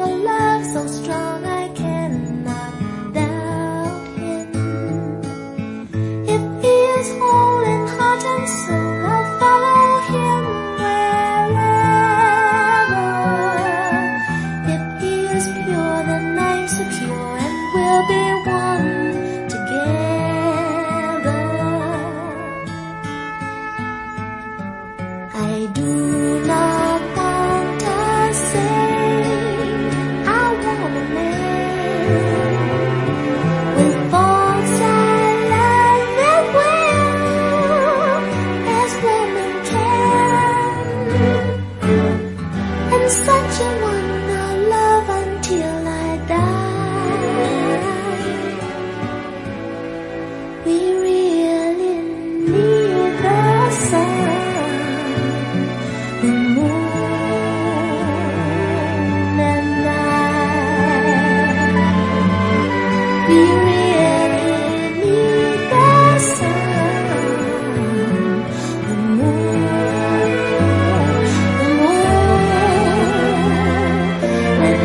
a love so strong I cannot doubt him. If he is whole in heart and soul, I'll follow him wherever. If he is pure, then I'm secure and we'll be one together. I do not want to say I want a man with faults I love as well as woman can, and such a one I'll love until I die. We really need the sun, the moon and night. We really need the sun, the moon and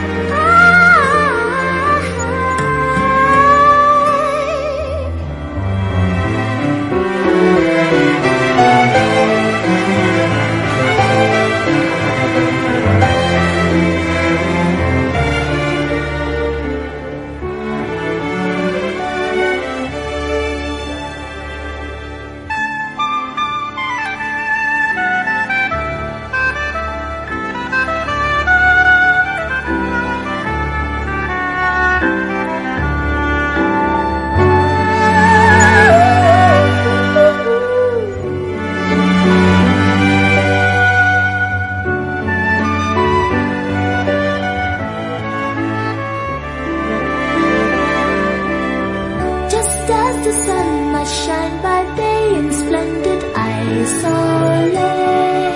just as the sun must shine by day in splendid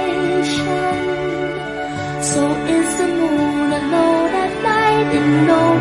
isolation, so is the moon alone at night in no